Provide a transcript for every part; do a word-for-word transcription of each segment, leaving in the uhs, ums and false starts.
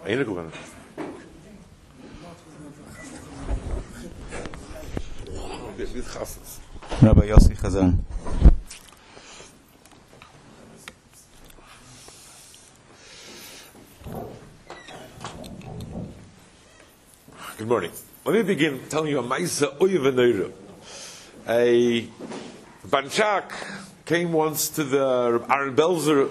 Einigen. Rabbi Yossi Chazan. Good morning. Let me begin telling you a Maisa Oyev. A Banchak came once to the Aaron Belzer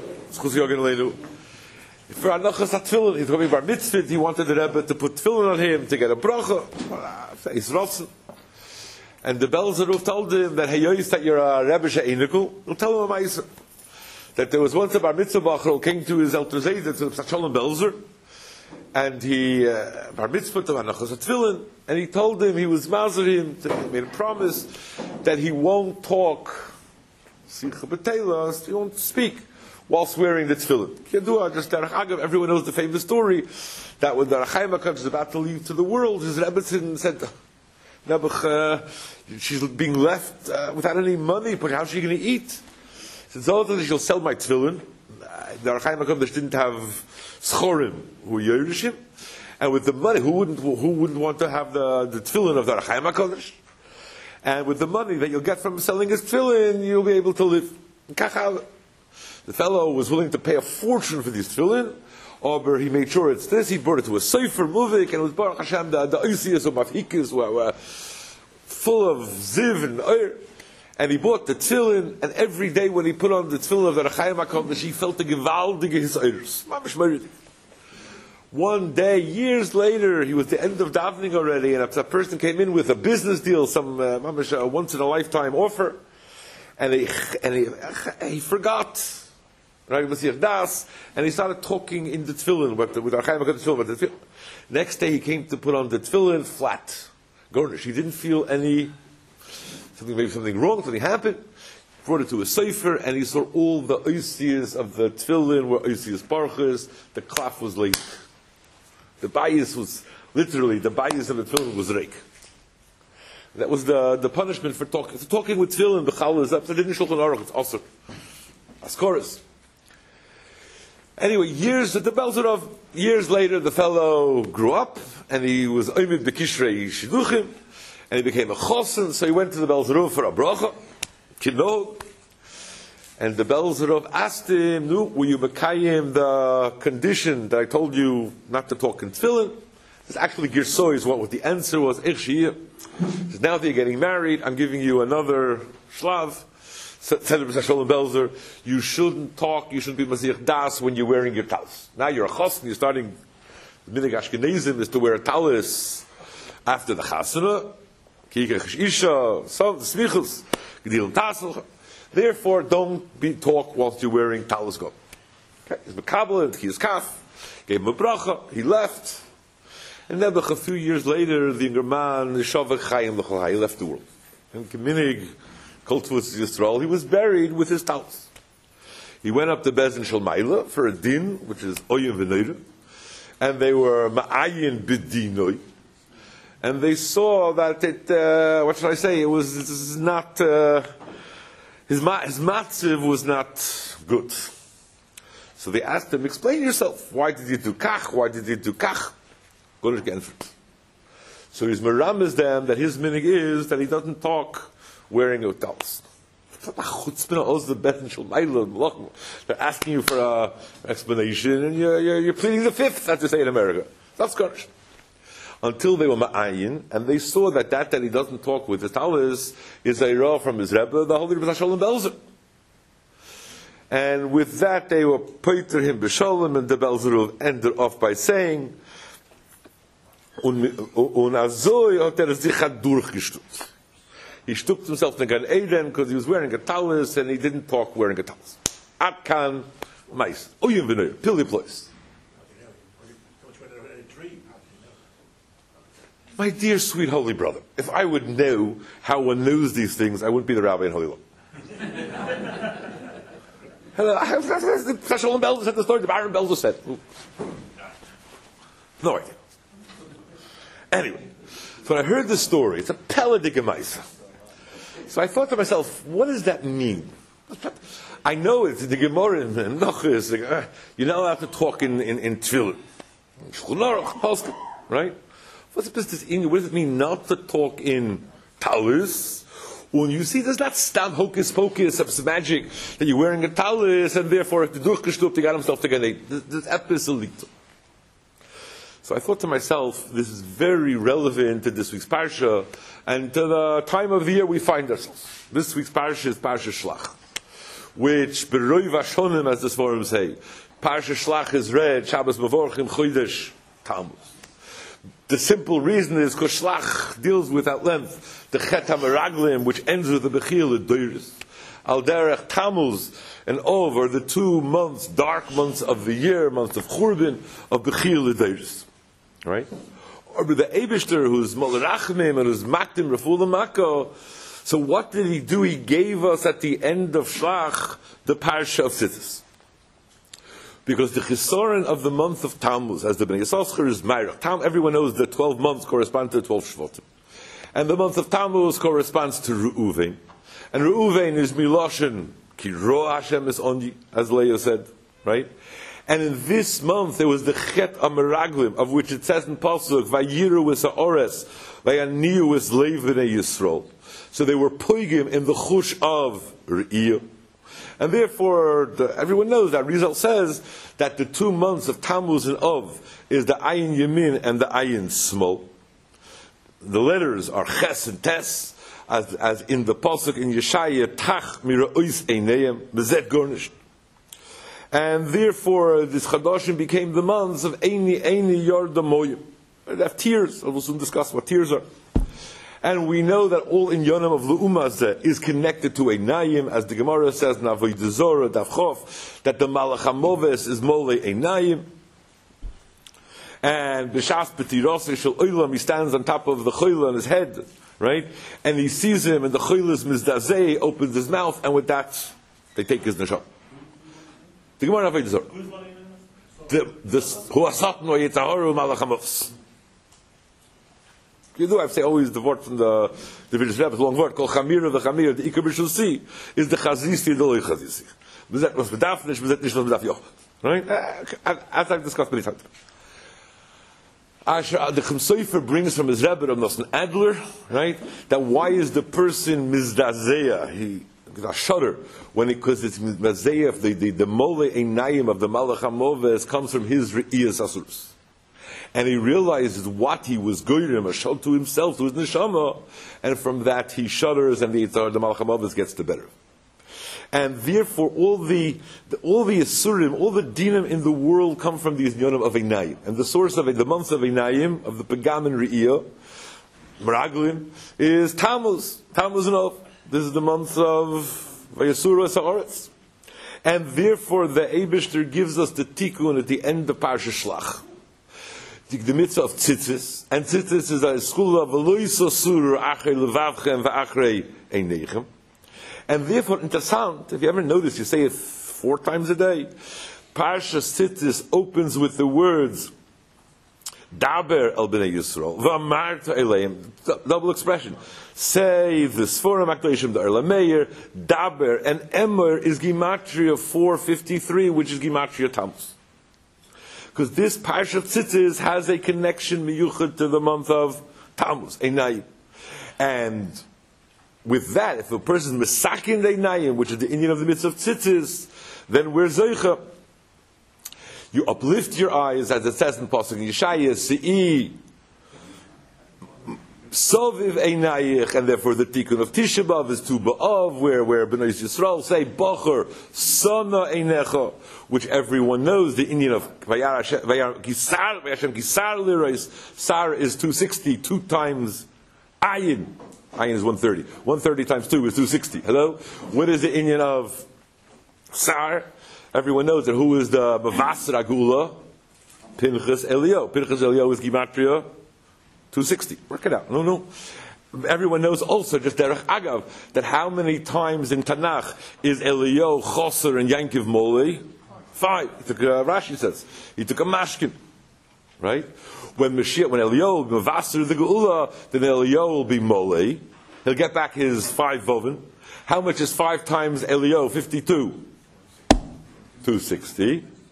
for Anachas HaTfilin. He's going bar mitzvah. He wanted the Rebbe to put tefillin on him to get a bracha. He's rossen. And the Belzer told him that hey, you that you're a Rebbe she'enikul. He'll tell him a Maisa that there was once a bar mitzvah bachar who came to his elder Zayda to Shalom Belzer. And he uh, bar mitzvah to Anachas HaTfilin, and he told him he was mazer him, he made a promise that he won't talk, he won't speak whilst wearing the tefillin. Just everyone knows the famous story that when the Rechaim HaKadosh is about to leave to the world, his Rebbetzin said, Nebuch, uh, she's being left uh, without any money, but how's she going to eat? He said, so she'll sell my tefillin. The Rechaim HaKadosh didn't have schorim who were Yerushim, and with the money, who wouldn't who wouldn't want to have the the tefillin of the Rechaim HaKadosh? And with the money that you'll get from selling his tefillin, you'll be able to live. The fellow was willing to pay a fortune for these tefillin, but he made sure it's this. He brought it to a Sefer Muvik, and it was Baruch Hashem. The the Oisias or Mafhikas were, were full of ziv and oir. And he bought the tefillin, and every day when he put on the tefillin of the Rechaim HaKadosh, he felt the gewaldige his oirs. One day, years later, he was the end of davening already, and a person came in with a business deal, some uh, a once in a lifetime offer, and he and he, he forgot. Right, das, and he started talking in the tefillin with the with Rechaim HaKadosh. Next day, he came to put on the tefillin flat, garnish. He didn't feel any. Something, maybe something wrong, something happened. Brought it to a sefer, and he saw all the oisias of the tefillin were oisias parchas. The klaf was late. The bias was literally the bias of the tefillin was reik. That was the, the punishment for talking. For talking with tefillin, the chal is up. They didn't shulchan aruch. It's also askoris. Anyway, years the Belzerov. Years later, the fellow grew up, and he was oimid bekishrei shidduchim. And he became a chosen, so he went to the Belzerov for a bracha, kinog. And the Belzerov asked him, "Nu, will you mekayim the condition that I told you not to talk in tefillin?" It's actually Girsoi is what the answer was. Now that you're getting married, I'm giving you another shlav. Belzer, you shouldn't talk, you shouldn't be Masich Das when you're wearing your talis. Now you're a chosen, you're starting, the Minig Ashkenazim is to wear a talis after the chasana. Therefore, don't be talk whilst you're wearing talis go. Okay, he's mekabel and he's kaf. Gave him a bracha. He left, and then a few years later, the younger man, Shavak Chaim L'Chol, he left the world. And Keminig, Koltvus Yisrael, he was buried with his talis. He went up to Bezin Shalmaila for a din, which is Oyen V'Neira, and they were Ma'ayin B'Dinoi. And they saw that it, uh, what should I say, it was, it was not, uh, his, ma- his matziv was not good. So they asked him, explain yourself. Why did you do kach? Why did you do kach? Go to the So his maram is them that his minig is that he doesn't talk wearing a talis. They're asking you for an explanation, and you're, you're, you're pleading the fifth, as they say in America. That's Scottish. Until they were ma'ayin, and they saw that that that he doesn't talk with his talis is a ra from his Rebbe, the Holy Rebbe Shalom Belzer. And with that, they were poiter him b'shalom, and the Belzer ended off by saying, "Un azoy hat er sich durchgestutzt." He stuck himself in Gan Eden because he was wearing a talis, and he didn't talk wearing a talis. Atkan mais oyim v'noyer pilly place. My dear, sweet, holy brother, if I would know how one knows these things, I wouldn't be the rabbi in Holy Law. Shalom Belzer said the story that Aaron Belzer said. No idea. Anyway, so when I heard this story, it's a Peladik Gemaisa. So I thought to myself, what does that mean? I know it's the Gemara and Nochis. You're not allowed to talk in, in, in Tefillin. Shulchan Aruch, Poskim, right? What's this in? What does it mean not to talk in talis? When you see there's not stam hocus pocus of some magic that you're wearing a talis and therefore if the durchgestupt, he got himself to get it. This episode. So I thought to myself, this is very relevant to this week's parsha and to the time of the year we find ourselves. This week's parsha is Parsha Shlach, which Beroi Vashonim, as the Sforim say, Parsha Shlach is read Shabbos Mavorchim Chodesh Tammuz. The simple reason is because Shlach deals with at length the Chet HaMeraglim, which ends with the Bechil Adoiris. Al Derech Tammuz and over the two months, dark months of the year, months of Churban, of Bechil Adoiris. Right? Or with the Eibishter, who's Molerachmim and who's Maktim Raful Mako. So what did he do? He gave us at the end of Shlach the Parsha of Tzitzis. Because the Chisorin of the month of Tammuz, as the Bnei Yissaschar is Meirach. Tam, everyone knows that twelve months correspond to twelve Shvotim. And the month of Tammuz corresponds to Reuven. And Reuven is Miloshin, Ki Ro Hashem is on you, as Leah said, right? And in this month there was the Chet HaMeraglim, of which it says in Pasuk, Vayiru is Ha'ores, Vayaniu is Leiv B'nei Yisrael. So they were poigim in the chush of Re'iyah. And therefore, the, everyone knows that Rizal says that the two months of Tammuz and Av is the Ayin Yamin and the Ayin Smol. The letters are Ches and Tes, as, as in the Pasuk in Yeshaya, Tach Mira Ois Eineim, Bezet Gornish. And therefore, this Chadashim became the months of Eini, Eini, Yordamoyim. They have tears. We'll soon discuss what tears are. And we know that all in Yonam of Lu'umah is connected to a Nayim, as the Gemara says, Navoidazora, Davchof, that the Malach HaMoves is Mole a Nayim. And B'Shas B'Tirosei Shel Olam, he stands on top of the Choyla on his head, right? And he sees him, and the Choyla is Mizdazei, opens his mouth, and with that, they take his Nasham. The Gemara Navoidazora. The, this, Hu Asatno Yitzahoru Malach HaMoves. You know, I say always the word from the the Village Rebbe, it's a long word, called Chamir, the Chamir, the Ikar B'Shul Si, is the Chazisi, the Loi Chazisi. Bezet was Bedafnish, Bezet Nish was Bedaf Yoch. Right? As I've discussed many times. Asher, the Chemsoifer brings from his Rebbe, Rav Nosson Adler, right, that why is the person Mizdazeya, he, a shudder, when it, because it's Mizdazeya, the, the, the Mole Einayim of the Malach HaMoves comes from his Re'iyas Asurus. And he realizes what he was goyim, a shot to himself, to his neshama, and from that he shudders, and the the Malach HaMoves gets the better. And therefore, all the, the all the asurim, all the dinim in the world come from these yonim of Einayim. And the source of it, the month of Einayim, of the Pegam and Re'iyah, Meraglim, is Tammuz. Tammuz and Av. This is the month of Vayasura Sa'aretz. And therefore, the Eibishter gives us the tikkun at the end of Parsha Shlach. The mitzvah of tzitzis, and tzitzis is a school of Eloisosur achrei levavchem v'achrei einechem. And therefore, interessant, if you ever notice, you say it four times a day. Parsha Tzitzis opens with the words Daber el bnei Yisrael v'amarta eleim, double expression. Say the Sforim Akdoshim the Erla Meir, Daber, and Emer is Gematria four fifty-three, which is Gematria Tammuz. Because this Parsha Tzitzis has a connection miyuchad to the month of Tammuz, Einayim. And with that, if a person is Mesakin Einayim, which is the Indian of the mitzvah of Tzitzis, then we're Zoicha. You uplift your eyes, as it says in Pasuk Yeshaya, Se'i Soviv Einayich, and therefore the Tikkun of Tisha B'Av is to B'Av, where, where B'nai Yisrael say, Bachar, Sana Einecha, which everyone knows, the Indian of Vayar Gisar, Vayashem Gisar Lirais, Sar is two sixty, two times Ayin. Ayin is one thirty. one thirty times two is two sixty. Hello? What is the Indian of Sar? Everyone knows that who is the Mavasra Gula? Pinchas Elio. Pinchas Elio is Gematria two sixty. Work it out. No, no. Everyone knows also, just Derech Agav, that how many times in Tanakh is Elio, Choser, and Yankiv Mole? Five. He took a, Rashi says, he took a mashkin. Right? When Mashiach, when Elio will be Mavasra the Geula, then Elio will be Mole. He'll get back his five Vovin. How much is five times Elio? fifty-two. two sixty.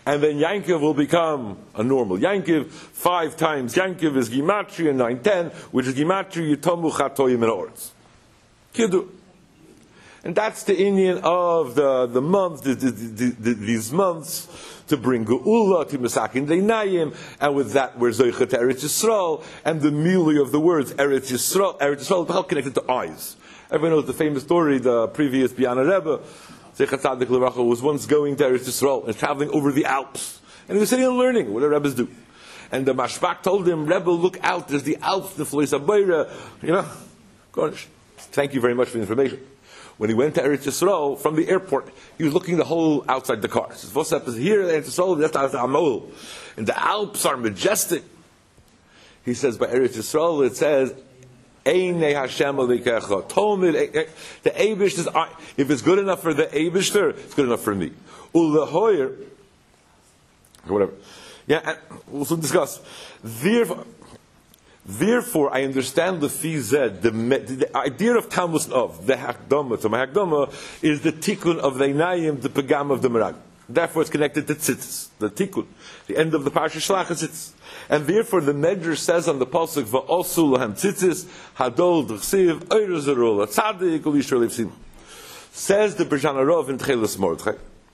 And then Yankiv will become a normal Yankiv. Five times Yankiv is Gimatria, nine ten, which is Gimatria Yitomu Chatoyim and Oretz. Kidu. And that's the Indian of the, the months, the, the, the, the, these months, to bring Geula, to Mesakin Deinayim, and with that we're Zoichet Eretz Yisrael, and the mealy of the words Eretz Yisrael, Eretz Yisrael is all connected to eyes. Everyone knows the famous story, the previous Biana Rebbe, Zeichat Tzadik L'Racha, was once going to Eretz Yisrael and traveling over the Alps. And he was sitting and learning what the Rebbes do. And the Mashbach told him, Rebbe, look out, there's the Alps, the Flois HaBeira, you know. Gosh, thank you very much for the information. When he went to Eretz Yisrael, from the airport, he was looking the whole outside the car. He says, what's up? Is here in Eretz Yisrael, that's Amol. And the Alps are majestic. He says, by Eretz Yisrael, it says, Einei Hashem Alikecha. Tomid, the Eibush is, if it's good enough for the Eibishter, it's good enough for me. Ulahoyer, whatever. Yeah, and we'll soon discuss. Therefore, Therefore, I understand the Fized, the, the idea of Tammuz of the Hakdama to my Hakdama is the Tikkun of the Einayim, the Pagam of the Merag. Therefore, it's connected to Tzitzis, the Tikkun, the end of the Parsha Shlach is Tzitzis. And therefore, the Medrash says on the pasuk Va'osu lahem Tzitzis Hadol D'chsiv Oyer Zerul Tzadik U'Yisrael Yivsim. Says the Berjan Arov in Tchelis Mordechai.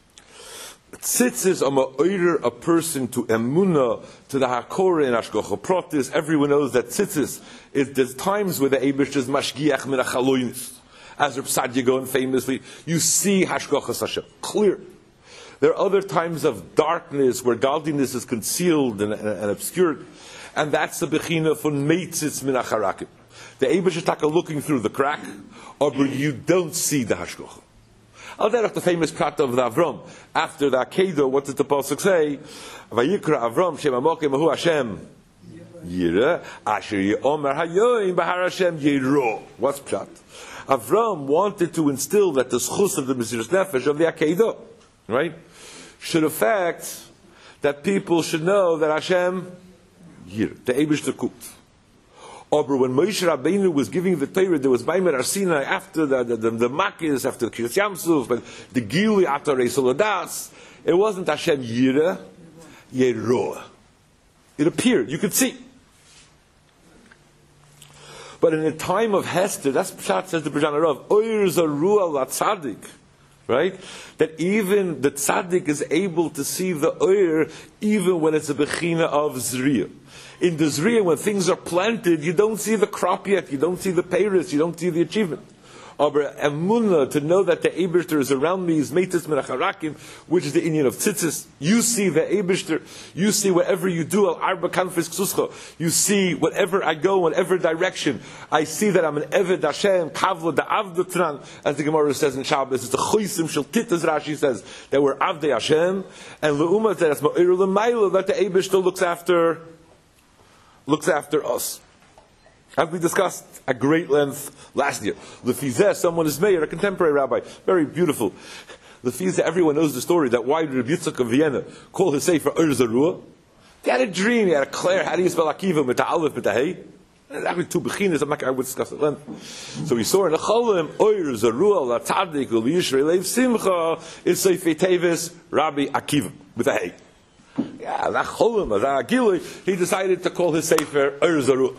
Tzitzis are ma'oyer a person to emuna, to the hakore and hashgacha pratis. Everyone knows that tzitzis is, there's times where the Eibush is mashgiach min hachaloinis. As Reb Sadia Gaon famously, you see hashgacha Hashem, clear. There are other times of darkness where godliness is concealed and, and, and obscured. And that's the bechina von meitzitz min hacharakim. The Eibush is taka looking through the crack, or you don't see the hashgacha. Al derech the famous prat of the Avram. After the Akedah, what did the pasuk say? Vayikra Avram Shem Amokim Ahu Hashem Yira Asher Yomer Hayoim Bahar Hashem Yiro. What's prat? Avram wanted to instill that the schus of the Mesiras Nefesh of the Akedah, right, should affect that people should know that Hashem Yir, the Eibush Tekut. But when Moshe Rabbeinu was giving the Torah, there was Baimer Arsina after the the, the, the Makis, after the Kiryas Yamsuf, but the Gili after Reisoladas. It wasn't Hashem Yira, Yeroah. It appeared, you could see. But in the time of Hester, that's Pshat says the Berjan Arav, Oyer Zarua La Tzadik, right? That even the Tzadik is able to see the Oyer even when it's a Bechina of Zriya. In the Zriya, when things are planted, you don't see the crop yet, you don't see the peiros, you don't see the achievement. Aber emunah, to know that the Eibishter is around me, is meitis min hacharakim, which is the Indian of tzitzis. You see the Eibishter, you see whatever you do, al arba kanfis ksuscha. You see whatever I go, whatever direction, I see that I'm an Eved Hashem, kavla da avdotran, as the Gemara says in Shabbos. It's the choisim shel titas, Rashi says, that we're avdei Hashem, and le'umat that it's ma'ir l'mayla, that the Eibishter looks after, looks after us. As we discussed at great length last year. Lefizeh, someone is mayor, a contemporary rabbi, very beautiful. Lefizeh, everyone knows the story that why did Rabbi Yitzchak of Vienna call his sefer Oyer Zarua? He had a dream, he had a clair, how do you spell Akiva, with the aleph, with the hey? There's actually two bechinas, I'm not going to discuss at length. So we saw in the Cholim, Oyer Zarua, La Tzadik, Ul Yishrei Leiv Simcha, is Sefer Tevis, Rabbi Akiva, with a hey. Yeah, that Cholim, that Agili, he decided to call his sefer Oyer Zarua.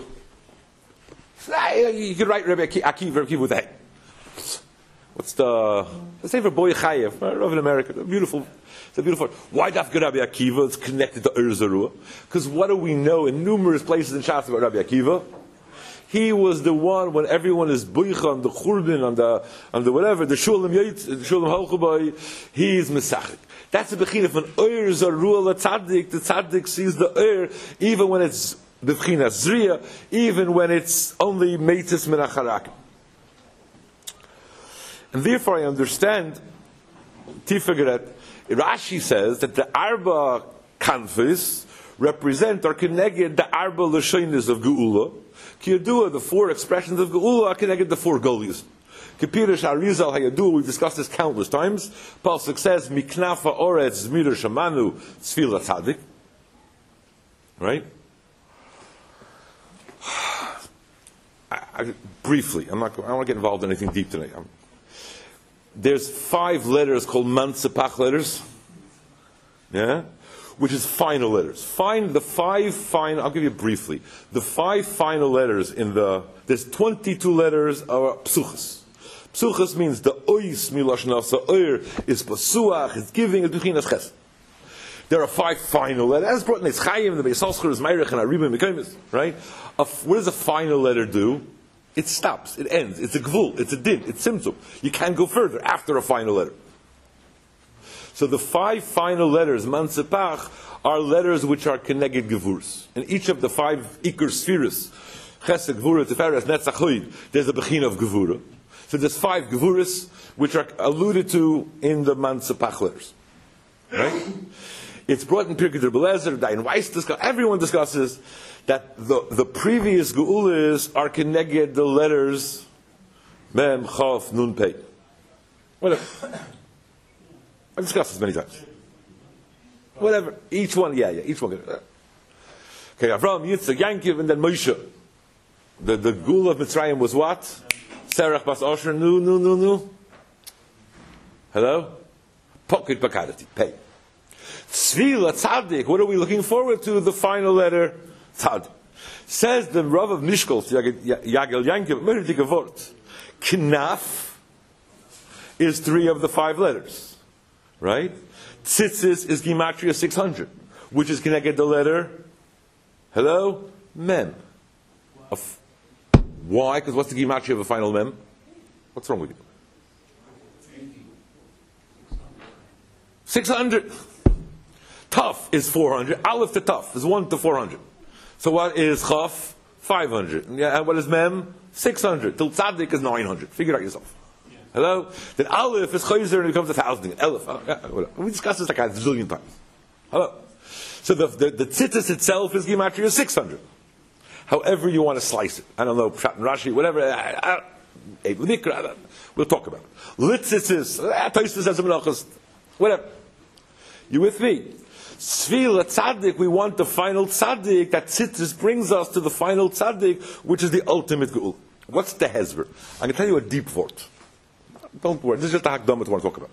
You could write Rabbi Akiva, Akiva with a hey. What's the the Sefer Boy Chayev? Over in America, beautiful. It's a beautiful. Why Dafka Rabbi Akiva? It's connected to Oyer Zarua. Because what do we know in numerous places in Shas about Rabbi Akiva? He was the one when everyone is buicha on the churban, on the on the whatever, the shulam yait, the shulam halchubai. He is mesachik. That's the bechina from Oyer Zarua la tzaddik. The tzaddik sees the Oyer even when it's b'china zriya, even when it's only meitis min hacharakim. And therefore I understand, Tifagret, Rashi says that the Arba Kanfis represent or connected the Arba Lashonis of Geula. Kiyadua, the four expressions of Geula, are connected the four Golias. Kipirish Arizal Hayadua, we've discussed this countless times. Pasuk says, Miknafa Oretz Zmir Shamanu Tzfila Tzadik. Right? I, I, briefly, I'm not, I don't want to get involved in anything deep tonight. I'm, there's five letters called Mansepach letters. Yeah? which is final letters. Find the five final, I'll give you briefly, the five final letters in the, there's twenty-two letters of psuchas. Psuchas means the ois milosh nasa oir is pasuach, is giving, is bechinas ches. There are five final letters. As brought in Eschayim, the Beisalschur is Meirich, and Aribim, Mekaymis, right? A, what does a final letter do? It stops, it ends, it's a gvul, it's a din, it's simtum. You can't go further after a final letter. So the five final letters, Mansepach, are letters which are connected gevurus. And each of the five Iker spheres, Chesed, Gvura, Tiferes, Netzach, Hoid, there's a Bechina of Gevura. So there's five Gevurus which are alluded to in the Mansepach letters. Right? It's brought in Pirkei Rebelezer, Dayan Weiss discuss, everyone discusses that the, the previous Geulas are connected the letters Mem, Chav, Nun, Pei. Whatever. I've discussed this many times. Whatever. Each one, yeah, yeah, each one. Okay, Avraham, Yitzchak, Yankiv, and then Moshe. The, the Geula of Mitzrayim was what? Serach Bas Osher, Nu, Nu, Nu, Nu. Hello? Pocket Bakarati, Pei. Tzvila, Tzadik, what are we looking forward to? The final letter, Tzadik. Says the Rav of Mishkol, Yagel Yankiv, Merdik Vort. Knaf is three of the five letters. Right? Tzitzis is Gematria six hundred, which is connected to the letter, hello? Mem. Of, why? Because what's the Gematria of a final Mem? What's wrong with you? six hundred. Tuf is four hundred. Aleph to Tuf is one to four hundred. So what is Chaf? five hundred. Yeah, and what is Mem? six hundred. Till Tzadik is nine hundred. Figure it out yourself. Yeah. Hello? Then Aleph is Chayzer and it becomes a thousand. Aleph. Oh, yeah, we discussed this like a zillion times. Hello? So the, the, the Tzitzis itself is Gematria six hundred. However you want to slice it. I don't know, Pshat and Rashi, whatever. I, I, I, we'll talk about it. Litzitzis, Tosis as a Menachos, whatever. You with me? Tzvila tzaddik, we want the final tzaddik. That tzitzis brings us to the final tzaddik, which is the ultimate geul. What's the hezber? I'm going to tell you a deep word. Don't worry, this is just a hakdama I want to talk about.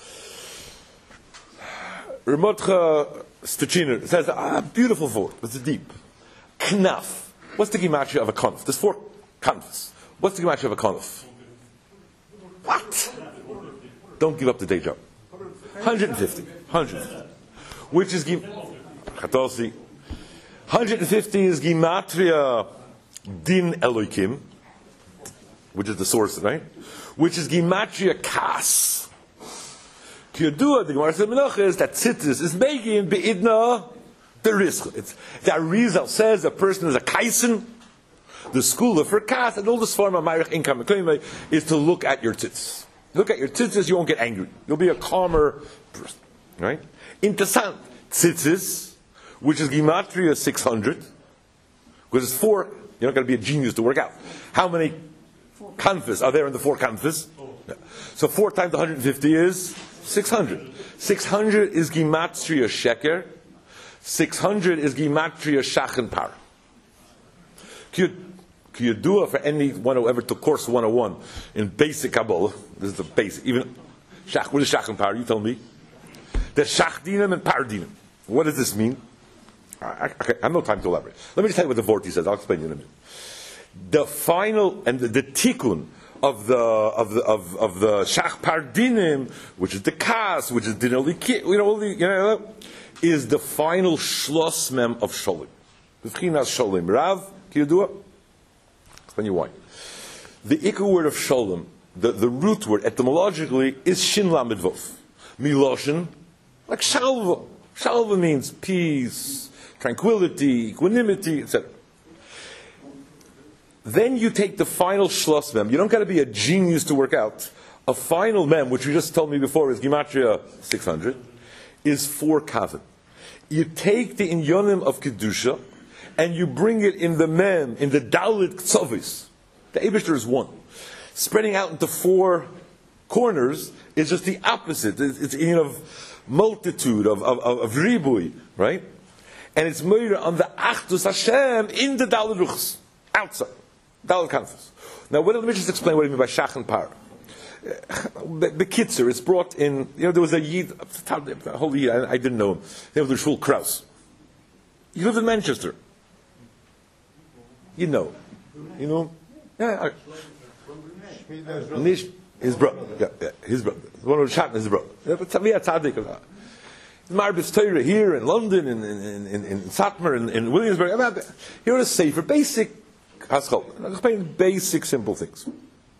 Ramotcha Stechiner says a beautiful word. It's deep. Knaf. What's the gematria of a kanf? There's four kanfs. What's the gematria of a kanf? What? Don't give up the day job. one hundred fifty. one hundred fifty. Which is Gim... one hundred fifty is Gematria Din Elokim, which is the source, right? Which is Gematria Kas. Kiyodua, the Gemara says Menachos is that Tzitzis is making Be'idna the risk. It's, the Arizal says a person is a Kaisen, the school of her Kas, and all this form of Ma'arich income is to look at your Tzitzis. Look at your Tzitzis, you won't get angry. You'll be a calmer person, right? Interessant. Tzitzis, which is Gematria six hundred, because it's four, you're not going to be a genius to work out. How many kanfas are there in the four kanfas? Yeah. So four times one hundred fifty is six hundred. six hundred is Gematria Sheker. six hundred is Gematria Shachen Par. Can you do it for anyone who ever took course one oh one in basic Kabbalah? This is the basic. Even Shach, what is Shachen Par? You tell me. There's Shach Dinam and Par Dinam. What does this mean? I, I, okay, I have no time to elaborate. Let me just tell you what the Vorti says. I'll explain you in a minute. The final and the, the tikkun of the of the of, of the Shach Par Dinim, which is the Kas, which is Dinali, you know, all the, you know, is the final Shlos Mem of Sholem. B'chinas Sholem. Rav, can you do it? Explain you why. The Ikar word of Sholem, the, the root word etymologically is Shin Lamed Vov. Miloshin, like Shalva. Shalva means peace, tranquility, equanimity, et cetera. Then you take the final Shlos Mem. You don't got to be a genius to work out. A final Mem, which you just told me before is Gematria six hundred, is four Kavim. You take the Inyonim of Kedusha, and you bring it in the Mem, in the Dalit Ktsovis. The Eibishter is one. Spreading out into four corners is just the opposite. It's, it's you know, multitude of, of, of, of ribui, right? And it's murder on the Achdus Hashem in the Dalit Ruchs, outside. Dalit Kanfus. Now, what, let me just explain what I mean by Shach and Par. the Kitzer is brought in, you know, there was a Yid, a holy Yid, I, I didn't know him. He was the Shul Kraus. He lived in Manchester. You know. You know? Yeah, Nish, his brother. Yeah, yeah, his brother. One of the Shatner, his brother. Yeah, but Taviyah Tzaddik. Marbis Torah here in London, in, in, in, in Satmar, in, in Williamsburg. Here are a safer, basic haschol. I'm explaining basic, simple things.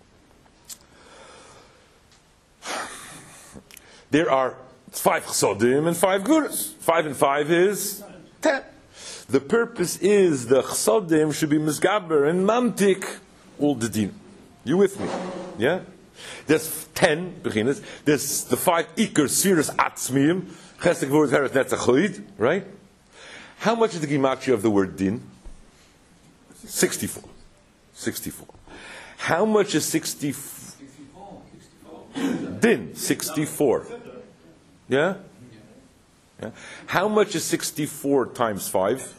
There are five chsodim and five gurus. Five and five is ten. The purpose is the chsodim should be misgaber and mamtik all the din. You with me? Yeah? There's ten beginners. There's the five ikar sfiras atzmiyim. Chesed v'urz heret netzachoid. Right? How much is the gematria of the word din? Sixty-four. Sixty-four. How much is sixty-four? Din. Sixty-four. Yeah? Yeah. How much is sixty-four times five?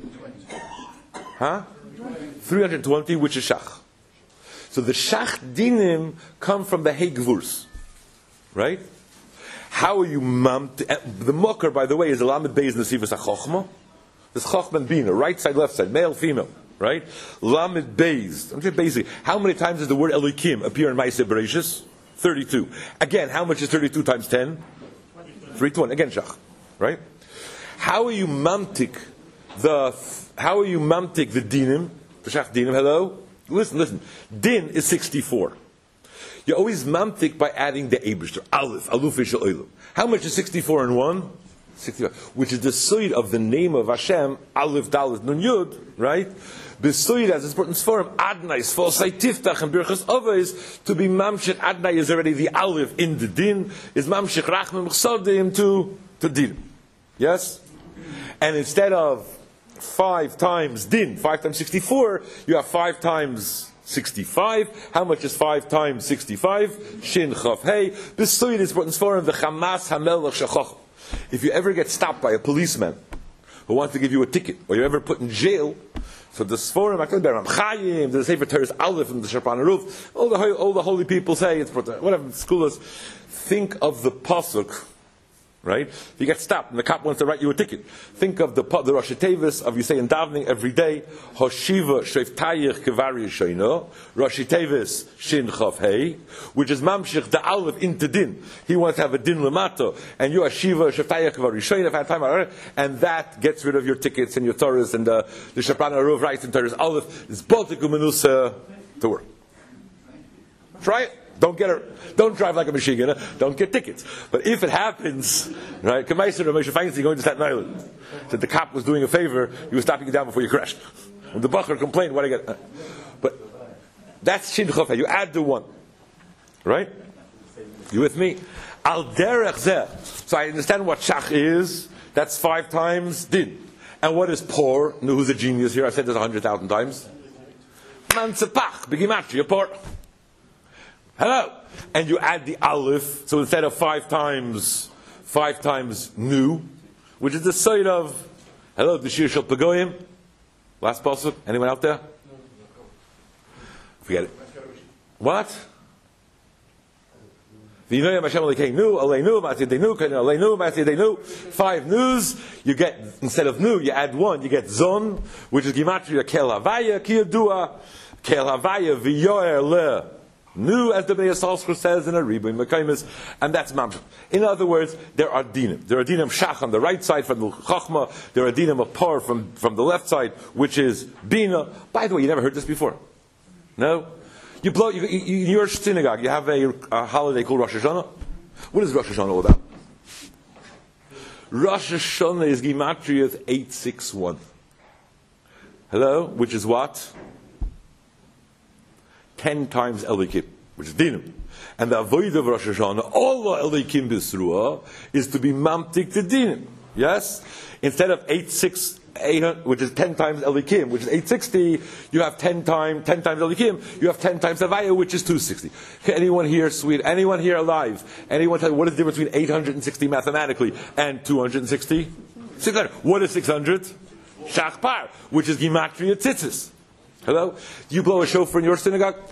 Huh? three hundred twenty, which is shach. So the shach dinim come from the hegvurs. Right? How are you mamt? The mocker, by the way, is a lamed beis nesivas ha-chochma. There's chochma and bina, right side, left side, male, female. Right? Lamed beis. I'm just basic. How many times does the word Elokim appear in Maaseh Bereshis? thirty-two. Again, how much is thirty-two times ten? three twenty. Again, shach. Right? How are you mamtik the how are you mamtik the dinim? The shach dinim, hello? Listen, listen. Din is sixty-four. You're always mamtik by adding the Eibishter. Aleph, Aluf Ishal Oilu. How much is sixty-four and one? sixty-five. Which is the suid of the name of Hashem, Aleph, Dalet, Nun Yud, right? The suid as it's important for him, Adnai, Sfosai Tiftach, and Birchas Avos, to be Mamshech Adnai is already the Aleph in the Din, is Mamshech Rachmim Chsodim to, to Din. Yes? And instead of five times Din, five times sixty-four, you have five times sixty-five. How much is five times sixty-five? Shin Chav Hey. The suid is important for him, the Chamas HaMelech Shechach. If you ever get stopped by a policeman who wants to give you a ticket, or you're ever put in jail, so the Sforim, Ram Chayim, the Sefer Torah Aleph, and the Shulchan Aruch, all the all the holy people say it's whatever the school is. Think of the pasuk, right? If you get stopped and the cop wants to write you a ticket, think of the the Rosh Tevis of you say in davening every day, Hoshiva Sheftayich Kevari Shoino, Rosh Tevis Shin Chav Hey, which is Mamshich the Aleph into Din. He wants to have a Din Lamato, and you are Shiva Sheftayich Kevari Shoino. If I have time, and that gets rid of your tickets and your Torahs and the the Shapran Aruv writes in Torahs Aleph is Baltic Umenusa to work. Try it. Don't get a, don't drive like a Michigan. Don't get tickets. But if it happens, right? Kamaiser or Moshe Feinstein going to Staten Island, that the cop was doing a favor, he was stopping you down before you crashed. When the bacher complained, what I get? But that's Shin Chofeh. You add the one, right? You with me? Al derech zeh. So I understand what shach is. That's five times din. And what is por? Know who's a genius here? I said this a hundred thousand times. Mansepach begimatria por. Hello, and you add the aleph. So instead of five times, five times nu, which is the side of hello, the shir shel pagoyim. Last pasuk. Anyone out there? Forget it. What? Five news. You get instead of nu, you add one. You get zon, which is gematria kel havaya kiyadua kel havaya v'yoer le. New, as the Bnei Yisrael says in a Rebbe Mekaymis, and that's Mamshach. In other words, there are dinim. There are dinim shach on the right side from the Chachma. There are dinim of par from, from the left side, which is Bina. By the way, you never heard this before? No? You blow, you, you, in your synagogue, you have a, a holiday called Rosh Hashanah. What is Rosh Hashanah all about? Rosh Hashanah is Gematria eight six one. Hello? Which is what? Ten times Elikim, which is Dinim. And the avoid of Rosh Hashanah, all Elikim Bisruah, is to be Mamtik to Dinim. Yes? Instead of eight six, eight, which is ten times Elikim, which is eight sixty, you have ten times, ten times Elikim, you have ten times Avaya, which is two sixty. Anyone here, sweet, anyone here alive, anyone tell me what is the difference between eight hundred sixty mathematically and two hundred sixty? six hundred. What is six hundred? Shachpar, which is Gematria Tzitzis. Hello? Do you blow a shofar in your synagogue?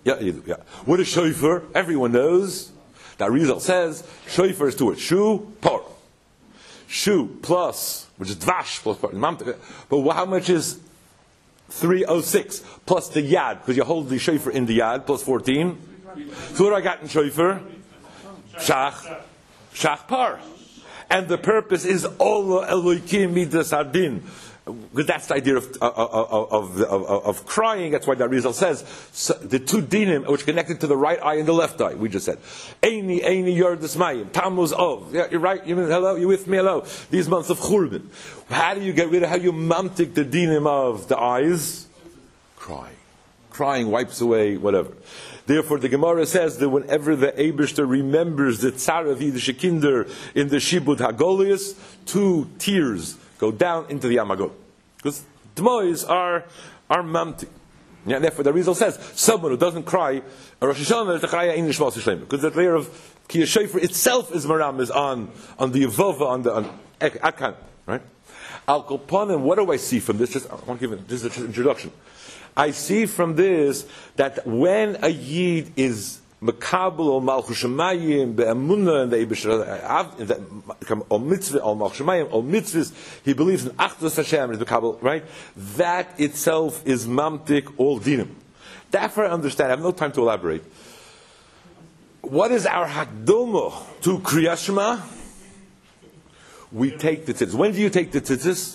Yeah, you do, yeah. What is shofar? Everyone knows. That Rizal says, shofar is to it. Shu, par. Shu plus, which is dvash plus par. But how much is three oh six plus the yad? Because you hold the shofar in the yad, plus fourteen. So what do I got in shofar? Shach. Shach par. And the purpose is Ola Elokim Midas Adin. Because that's the idea of of, of, of, of crying. That's why the Rizal says so the two dinim which connected to the right eye and the left eye. We just said, Eini Eini Yordis Mayim Tammuz Ov. Yeah, you're right. You mean hello? You with me? Hello. These months of Churban. How do you get rid of? How you mamtik the dinim of the eyes? Crying. Crying wipes away whatever. Therefore, the Gemara says that whenever the Eibishter remembers the Tzara of Yiddish Kinder in the Shibud Hagolius, two tears go down into the Yamagol. Because Dmois are, are mamti. Yeah, therefore, the Rizal says, someone who doesn't cry, a Rosh Hashanah is the Chaya in Nishmas Yishlema. Because the layer of Kiyah Shofar itself is Maram, is on, on the Yevova, on the, on Akan, right? Al Kolpanim, what do I see from this? Just, I want to give it, this is an introduction. I see from this that when a Yid is Makabel or Malchus Shemayim, Be'emunah, and the Eibush, or Mitzvah, or Malchus Shemayim, or Mitzvahs, he believes in Achdus Hashem, is Makabel, right? That itself is Mamtik, all Dinim. Therefore, I understand, I have no time to elaborate. What is our Hakdoma to Kriyas Shema? We take the tzitzis. When do you take the tzitzis?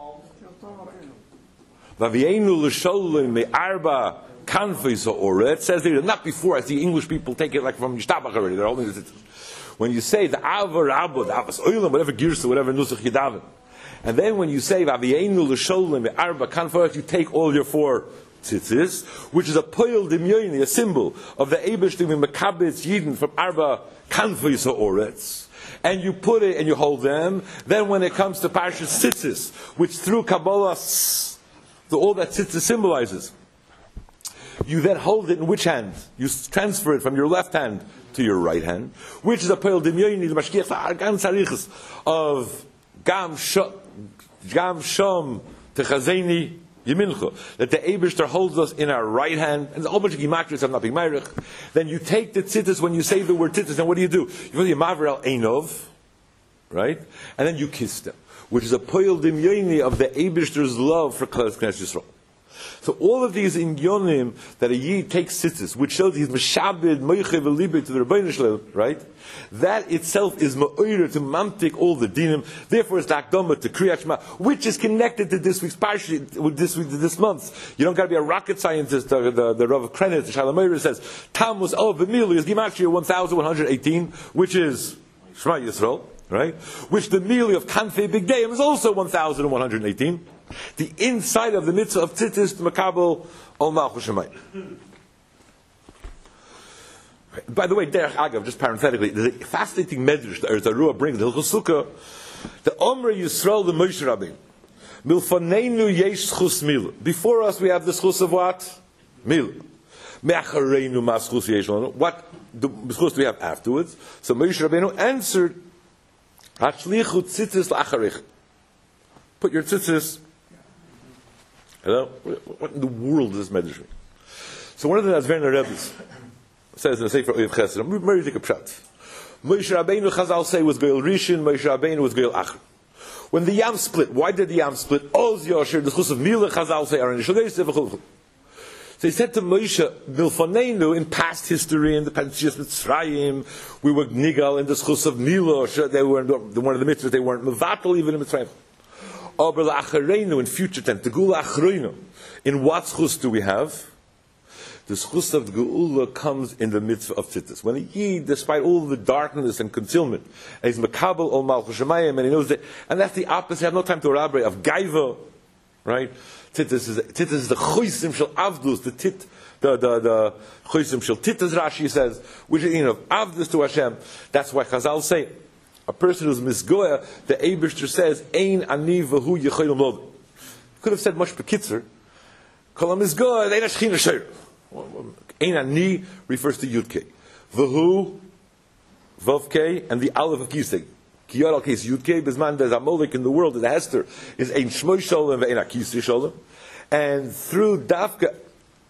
It says there, not before. I see English people take it like from Yishtabach already. They're holding it. When you say the Avar Rabba, the Avas Oilam, whatever Girsa, whatever Nusach Yidavin, and then when you say Vavienu L'Sholim Me'arba Kanfayos, you take all your four tzitzis, which is a poil dimyoni, a symbol of the Eibush Dimim Mekabetz Yidin from Arba Kanfayos Ha'oretz. And you put it and you hold them. Then when it comes to Parshas Tzitzis, which through Kabbalah, the, all that tzitzis symbolizes, you then hold it in which hand? You transfer it from your left hand to your right hand, which is a peil dimyoni, the mashkiach ha'argan tzarichus of gam shom techazeni yemincha, that the Eibishter holds us in our right hand, and there's a whole bunch of gimatris. I'm not being ma'irich. Then you take the tzitzis when you say the word tzitzis, and what do you do? You put the maver el einov, right, and then you kiss them, which is a peil dimyoni of the Eibishter's love for Knesset Yisrael. So all of these in Yonim that a Yid takes tzitzis, which shows he's meshabed moichev elibed to the Rebbeinu Shalom, right? That itself is ma'oyer to mamtik all the dinim. Therefore, it's the akdama to Kriyat Shema, which is connected to this week's parsha, with this week, this month. You don't got to be a rocket scientist. The the, the Rav of Krenet, the Shalom Meir says Tammuz Av B'Mili is Gimatria one thousand one hundred eighteen, which is Shema Yisrael, right? Which the Mili of Kanfei Big Dayim is also one thousand one hundred eighteen. The inside of the mitzvah of tzitzis to makabel ol malchus shemayim. By the way, derech agav, just parenthetically, there's a fascinating medrash the Eretz Arua brings, the Hilchos Sukkah, the Omrei Yisrael, the Moshe Rabbeinu, milfaneinu yesh schus mil. Before us we have the schus of what? Mil. Me'achareinu ma schus yesh lanu. What the schus do we have afterwards? So Moshe Rabbeinu answered, hashlichu tzitzis la'acharech. Put your tzitzis. Hello? What in the world does this medrash mean? So one of the Nazverner Rebbe's says in the Sefer Oyev Chesed, I'm very take a pshat. Moshe Rabbeinu, Chazal say, was Goel Rishon, Moshe Rabbeinu was Goel Achron. When the Yam split, why did the Yam split? Oz Yosher, the Chus of Mila, Chazal say, are in Yishlogei Sefer. So he said to Moshe, Milfaneinu, in past history, in the Panchiyas Mitzrayim, we were Nigal in the Chus of Mila, they were one of the mitzvahs, they weren't Mevatel even in Mitzrayim. Aber la'acharenu, in future tense, the Geula acharenu. In what schus do we have? The schus of Geula comes in the mitzvah of tzitzis. When a Yid, despite all the darkness and concealment, he's makabel ol malchus shemayim, and he knows that, and that's the opposite. I have no time to elaborate, of gaiva, right? Tzitzis is, tzitzis is the choisim shel avdus, the tit, the, the, the choisim shel titas, Rashi says, which is, you know, avdus to Hashem. That's why Chazal say, a person who's misgoya, the Eibishter says, Ein ani v'hu yecholim lod. Could have said much bekitzer. Kol misgoya, ein ashchina sheir. Ein ani refers to Yud-Kei. V'hu, Vav-Kei, and the Aleph of Kisei. Kiyar al Kes Yud-Kei, Bizman, there's a Molek in the world, the Hester, is Ein Shmoy Sholem, ve'ein HaKisei Sholem. And through Dafka,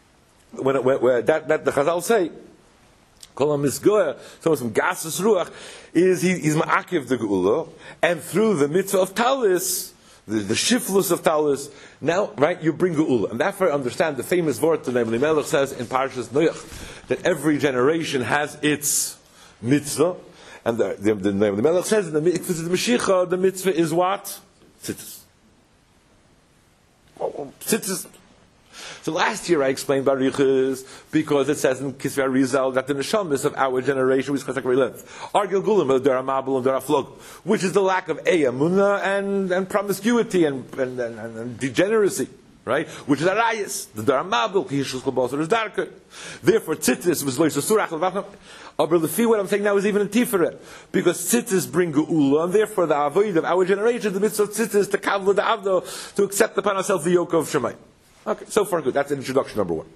when, it, when, when that, that the Chazal say, Kolam Misgoya, so some gasus ruach, is he, he's ma'akiv the geula, and through the mitzvah of talis, the, the shiflus of talis, now, right, you bring geula. And therefore I understand the famous word the Ne'eman Melech says in Parshas Noach, that every generation has its mitzvah, and the, the, the Ne'eman Melech says in the mitzvah of the Mashiach, the mitzvah is what? Tzitzis. Tzitzis. So last year I explained Barichas because it says in Kisvei Arizal that the neshamas of our generation was Chazak length. Ar Gilgulim, Dara Mabel, and Dara Flog, which is the lack of Eyamunah and, and promiscuity and, and, and, and degeneracy, right? Which is Arayas. The Dara Mabel, Kishus Klobosar is darker. Therefore, Tzitzis was Lois Surach Levachim. Aber Lefi, what I'm saying now is even in Tiferet. Because Tzitzis bring Geula, and therefore the Avoid of our generation, the mitzvah of Tzitzis, the Kavla, the Avdo, to accept upon ourselves the yoke of Shemayim. Okay, so far good. That's introduction number one.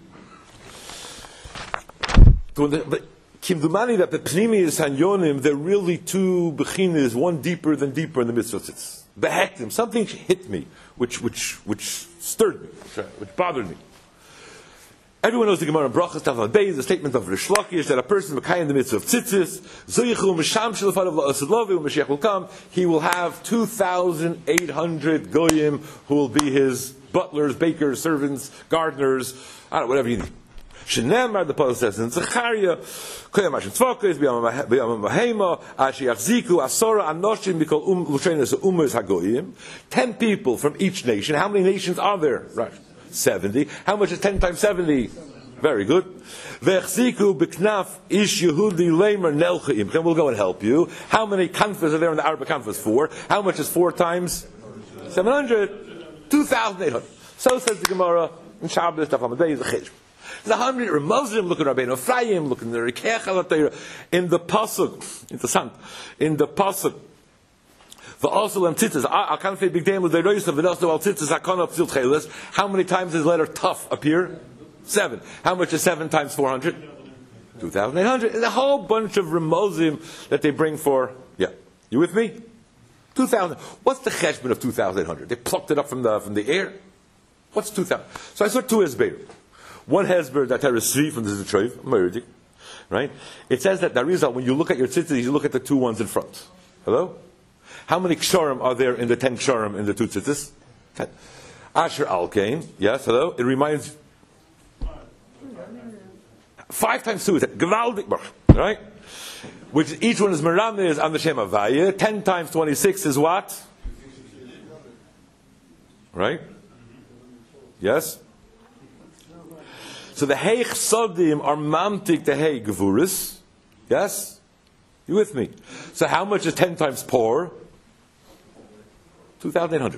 But Kimdumani that the Pnimius Hanyonim, they're really two bechinas, one deeper than deeper in the mitzvah tzitz. Behektim, something hit me, which which which stirred me, which bothered me. Everyone knows the Gemara in Brachas Tafel Beis, the statement of Rish Lakish that a person in the mitzvah of tzitzis, Zoyichu Misham Shalafadav La'asadlavi, when Mashiach will come, he will have two thousand eight hundred goyim who will be his butlers, bakers, servants, gardeners, I don't know, whatever you need. Shenemar, the Paul says in Zechariah, Koyam Hashem Tzvokes, B'yam Mahema, Ashi Achziku, Asora, Anoshim, B'kol Um, Lushenes, Umers HaGoyim. Ten people from each nation. How many nations are there? Right. Seventy. How much is ten times seventy? Very good. V'echziku b'knaf ish Yehudi leimer nelchaim. Then we'll go and help you. How many kanfas are there in the Arba kanfas? Four. How much is four times? Seven hundred. Two thousand eight hundred. So says the Gemara in Shabbos, Tafam Adei, the Cheshb. There's a hundred Muslim, look at Rabbeinu Ephraim, look at the Rikech Alatayra. In the Pasuk, interessant, in the Pasuk, the also and tzitzis, I can't say big damn with the Reis of the Nelson al tzitzis, I can't feel tchelis. How many times does the letter tough appear? Seven. How much is seven times four hundred? Two thousand eight hundred. There's a whole bunch of Remozim that they bring for, yeah. You with me? Two thousand. What's the cheshbon of two thousand eight hundred? They plucked it up from the from the air. What's two thousand? So I saw two hesber. One hesber that there is three from the Zitroiv, Meridik, right? It says that the result when you look at your tzitzis, you look at the two ones in front. Hello? How many ksharim are there in the ten ksharim in the two tzitzis? Ten. Asher Alkain. Yes. Hello. It reminds. Five times two is Gevaldik, right? Which each one is Meramis on the Shem Havaya. Ten times twenty-six is what? Right? Yes? So the Heich Sodim are Mamtik the Hei Gevuris. Yes? You with me? So how much is ten times por? two thousand eight hundred.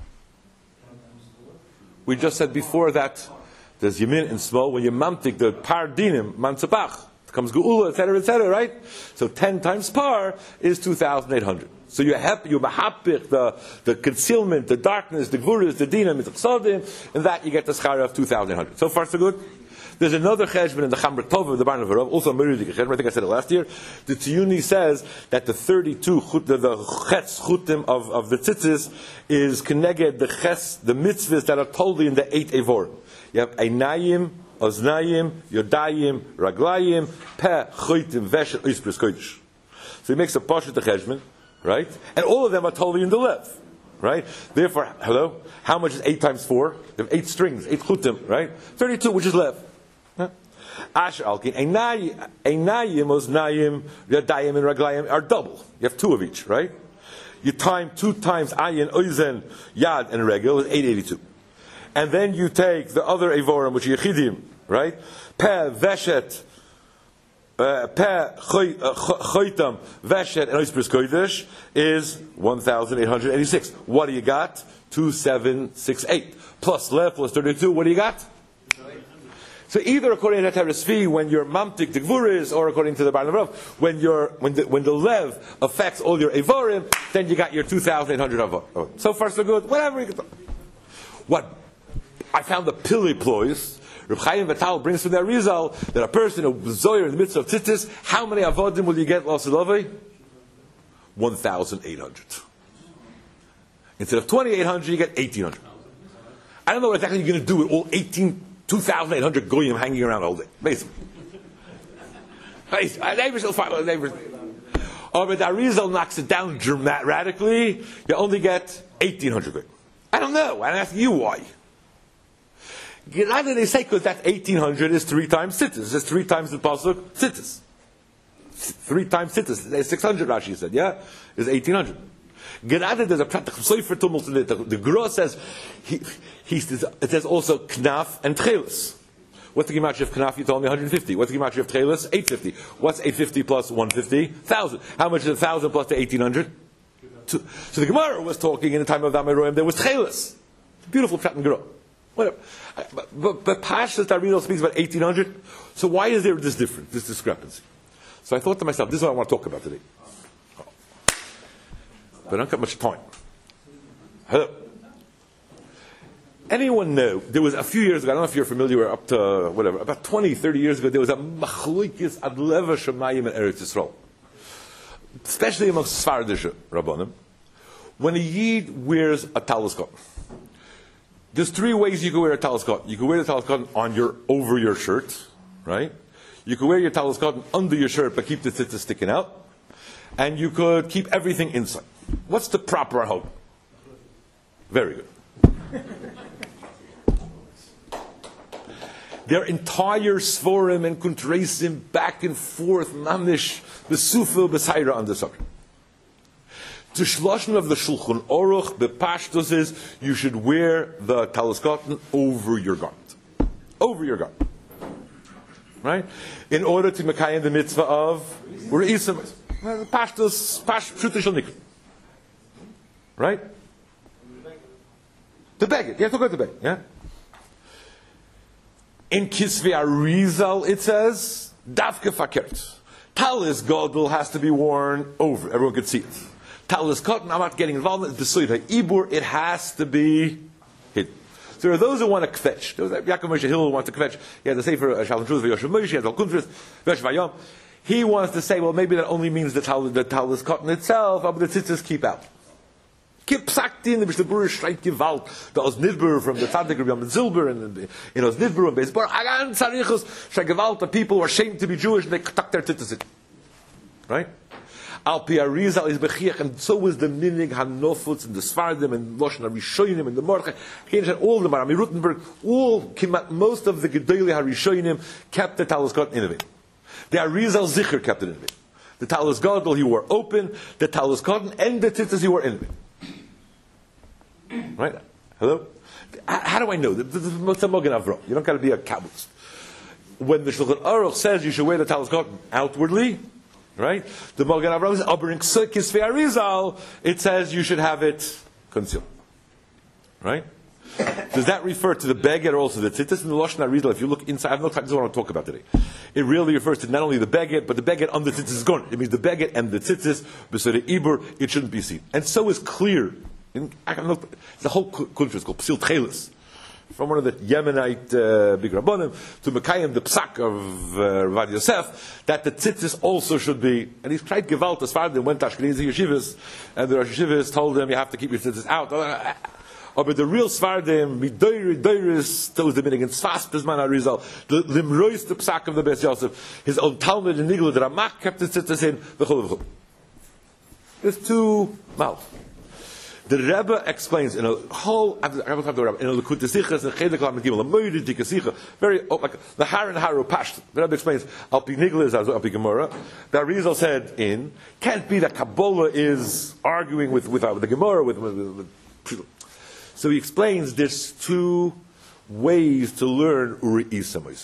We just said before that there's Yamin and Small. When you Mamtik the Par Dinim, Mansabach. Comes Geula, et cetera, et cetera, right? So ten times par is two thousand eight hundred. So you have you mahapich the the concealment, the darkness, the gvuras, the dinam, the chsadim, and that you get the schara of two thousand eight hundred. So far so good. There's another cheshbon in the Chamrik Tova, the Barn of Arov, also a Meridik cheshbon. I think I said it last year. The Tziyuni says that the thirty-two chut, the, the chetz chutim of of the tzitzis is connected the ches the mitzvahs that are totally in the eight evor. You have einayim, Oznayim, Yodayim, Raglayim, Peh, Choitim, Veshet, Ispris, Kodesh. So he makes a Pashat Cheshbon, right? And all of them are totally in the left, right? Therefore, hello? How much is eight times four? They have eight strings, eight Chutim, right? thirty-two, which is left. Asher Alkin, Einayim, Oznayim, Yodayim, and Raglayim are double. You have two of each, right? You time two times Ayin, Oizen, Yad, and Regel is eight eighty-two. And then you take the other Evorim, which are Yechidim, right? Peh, Veshet, uh, Peh, Choitam, Veshet, and Oispris Kodesh is one thousand eight hundred eighty-six. What do you got? two thousand seven hundred sixty-eight. Plus Lev, plus thirty-two, what do you got? So either according to Teresvi, when you're Mamtik the Gvuris, or according to the Barn of Rav, when you're when the when the Lev affects all your Evorim, then you got your two thousand eight hundred Avor. So far so good. Whatever you can talk. What? I found the Pili Plois. Reb Chaim Vital brings from their Rizal that a person who was Zoyer in the midst of tzitzis, how many avodim will you get, Lasilovei? one thousand eight hundred. Instead of twenty-eight hundred, you get eighteen hundred. I don't know what exactly you're going to do with all eighteen two thousand eight hundred goyim hanging around all day, basically. Our neighbors will find our neighbors. Oh, but the Arizal knocks it down dramatically. Radically, you only get eighteen hundred goyim. I don't know. I'm asking you why. Either they say because that eighteen hundred is three times tzitzis. It's three times the pasuk tzitzis. Three times tzitzis. There's six hundred, Rashi said, yeah? It's eighteen hundred. Gerade there's a practical sofer tumult in it. The, the Gra says, he, he, it says also knaf and tchelis. What's the gematria of knaf? You told me one hundred fifty. What's the gematria of tchelis? eight hundred fifty. What's eight hundred fifty plus one hundred fifty? one thousand. How much is one thousand plus the eighteen hundred? So, so the Gemara was talking in the time of Amiroim, there was tchelis. Beautiful prat and Gra. Whatever. But, but, but Pashas Darino speaks about eighteen hundred. So why is there this difference, this discrepancy? So I thought to myself, this is what I want to talk about today. But I don't got much time. Hello. Anyone know, there was a few years ago, I don't know if you're familiar, up to, whatever, about twenty, thirty years ago, there was a machlokes ad leva shemayim in Eretz Yisrael. Especially amongst Sfaradish Rabbanim. When a Yid wears a talis cotton. There's three ways you can wear a talis cotton. You can wear the talis cotton on your, over your shirt, right? You can wear your talis cotton under your shirt, but keep the tzitzis sticking out. And you could keep everything inside. What's the proper halacha? Very good. Their entire Sforim and Kuntreisim back and forth, mamish, besufil, besayra on the subject. The shloshim of the Shulchan Aruch, the pashtus is, you should wear the talis cotton over your garment. Over your garment. Right? In order to mekayim the mitzvah of re'isim. Pashtus, pash, pshuta nikra. Right? The beged. You have to go to the beged. Yeah? In Kisvei Arizal, it says, Davke fakert. Talis godel has to be worn over. Everyone can see it. Talis cotton, I'm not getting involved in the Besoid HaIbur, it has to be hidden. So there are those who want to kvetch. There was Yaakov Moshe Hill who wants to kvetch. He had the Sefer Shalom Shuz V'Yoshev Moshe, he had Al Kuntris, V'Yoshev Vayom. He wants to say, well, maybe that only means the talis, the talis cotton itself, but the tzitzis keep out. Keep psakt in the Mishnah straight gewalt. The Oznidbur from the Tzaddik Rabbi Yom Zilber and in Oznidbur and Beis Bar. Agan tzarichus straight gewalt. The people were ashamed to be Jewish and they tucked their tzitzis in. Right? Al Pi Arizal is bechiach, and so was the Minig Hanofutz and the Sfardim and Loshen Harishonim and the Mordechai. All of them are. I mean, Rutenberg, all most of the Gedolei Harishonim kept the talis cotton in it. The Arizal Zicher kept it in it. The talis gadol he wore open, the talis cotton, and the tzitzis he wore in it. Right? Hello? How do I know? This is Motzei Mogen Avram. You don't got to be a Kabbalist. When the Shulchan Aruch says you should wear the talis cotton outwardly, right? The Mogen Avram says, Aber in Kisvei Arizal, it says you should have it concealed. Right? Does that refer to the beged or also the tzitzis? In the Lashon Arizal, if you look inside, I have no time, this is what I want to talk about today. It really refers to not only the beged, but the beged on the tzitzis is gone. It means the beged and the tzitzis, beside the ibur, it shouldn't be seen. And so is clear. In, I don't know, the whole culture is called Psil Tchelis. From one of the Yemenite uh, Big Rabbanim to Mekayim, the Psak of uh, Rav Yosef, that the tzitzis also should be, and he's tried Gewalt as far as they went to Ashkenazi yeshivas, and the Rosh Yeshivas told them you have to keep your tzitzis out. Oh, but the real Svardim, Midoiri, Doiris, those the meaning in Sfas, Bisman Arizal, the Limrois, the Psak of the Beis Yosef, his own Talmud in Nigla, the Ramak kept the tzitzis in, v'chol v'chol. There's two mouths. The Rebbe explains in a whole, in a Lekutei Sichos, in Chedek Lamed Gimel, a Moed Dika Sicha, very, oh, like, the Har and Haru Pashto. The Rebbe explains, Al Pi Nigla Al Pi Gemara, the Arizal said in, can't be that Kabbalah is arguing with, with, uh, with the Gemara, with, with, with, with. So he explains there's two ways to learn Uri Isa Moise.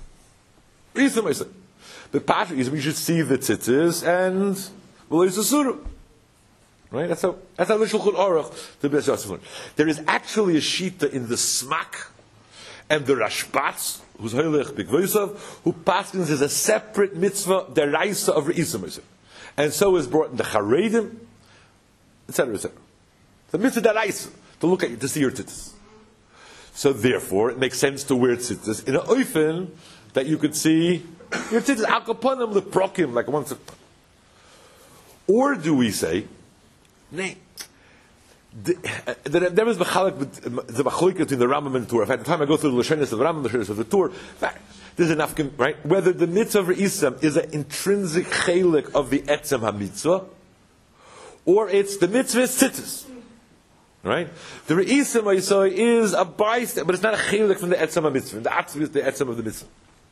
Isa Moise. The Pashto is we should see the tzitzis and V'lo Yisasuru. Right? That's how that's how the Shulchan Aruch the Beis Yosef learned. There is actually a shita in the Smak and the Rashbatz, who's Heilich B'Gvoisav, who paskins is a separate mitzvah, the Raisa of Re'isa Moisef. And so is brought in the Charedim, et cetera, et cetera. The mitzvah the Raisa, to look at you, to see your tzitzis. So therefore, it makes sense to wear tzitzis in an oifen that you could see your tzitzis, al kaponim leprokim, like once a... Or do we say, nay, The, the, there was mechalik, the machloek between the Rambam and the Torah. At the time I go through the Lashonis of the Rambam, the Lashonis of the Torah, there's enough, right? Whether the mitzvah of Re'isam is an intrinsic chelik of the etzem ha-mitzvah, or it's the mitzvah tzitzis, right? The Re'isam Oisoi is a bystander, but it's not a chelik from the etzem ha-mitzvah. The atzmi is the etzem of the mitzvah.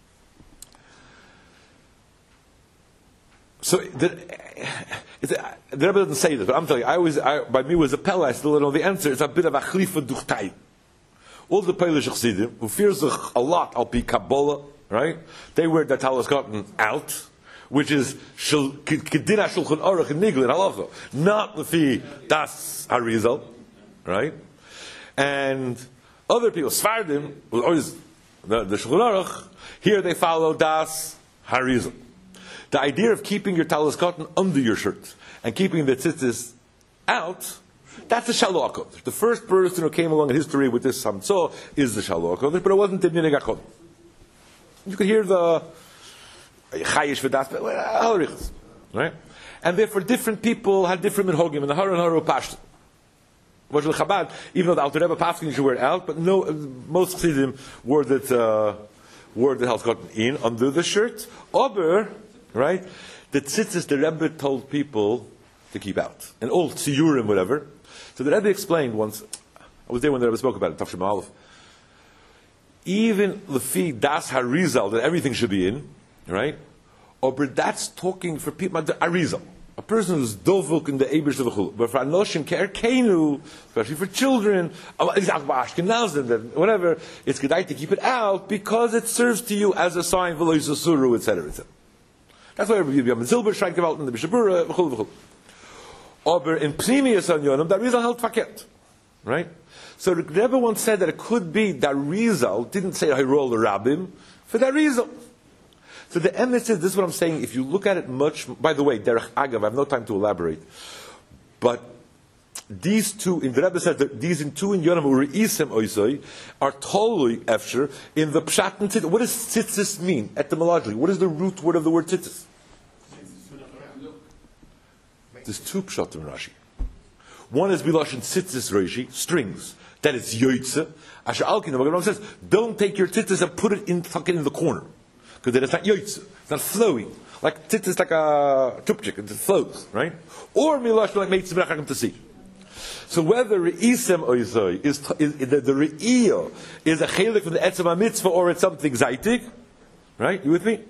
So the, it's a, the Rebbe doesn't say this, but I'm telling you, I always, I, by me was a pella, I still don't know the answer. It's a bit of a chlifa duchtay. All the Polish Chassidim, who fears a lot, al pi Kabbalah, right? They wear their talis cotton out, which is kedina shulchan aruch and nigla in halacha, not lefi das harizal, right? And other people, Sfardim, always the, the shulchan aruch, here they follow das harizal. The idea of keeping your talis cotton under your shirt and keeping the tzitzis out, that's the Shalom HaKodesh. The first person who came along in history with this samtzah is the Shalom HaKodesh, but it wasn't the Bnei HaKodesh. You could hear the Chayish V'das, right? And therefore different people had different minhagim, and the Har and Har Pashto. Chabad, even though the Alter Rebbe Paskin you should wear it out, but no, most Chassidim wore that, uh, wore the talis cotton in, under the shirt. Aber, right? The tzitzis the Rebbe told people to keep out. And all tziyurim, whatever. So the Rebbe explained once, I was there when the Rebbe spoke about it, Tafshim Aleph. Even lefi das harizal, that everything should be in, right? Or but that's talking for people, the harizal. A person who's dovuk in the Eibush of the Chul. But for Anoshim Ke'erkeinu, especially for children, whatever, it's good to keep it out because it serves to you as a sign, v'lo yisasuru, et cetera, et cetera. That's why Rabbi Yom Zilber shrank about in the Bishabura, v'chul, v'chul. Aber in Pnimius on Yonam, that Rizal held faket. Right? So the Rebbe once said that it could be that Rizal didn't say Hayrol or Rabbim for that Rizal. So the emes says, this is what I'm saying, if you look at it much, by the way, Derech Agav, I have no time to elaborate, but these two, in the Rebbe says that these in two in Yonam Uri'isem Oisoi are totally efsher in the Pshat and Tzitzis. What does Tzitzis mean etymologically? What is the root word of the word Tzitzis? There's two Pshat in Rashi. One is Biloshin Tzitzis Rashi, strings. That is Yoitze. Asher Alkin, the Gemara says, don't take your Tzitzis and put it in, tuck it in the corner. Because then it's not Yoitze. It's not flowing. Like Tzitzis is like a tupchik, it flows, right? Or Milosh like Meitzim Rachagim to see. So whether Re'isem Oizoi is, is, is the, the Re'io is a chelik from the Etzem HaMitzvah or it's something Zaitig, right? You with me?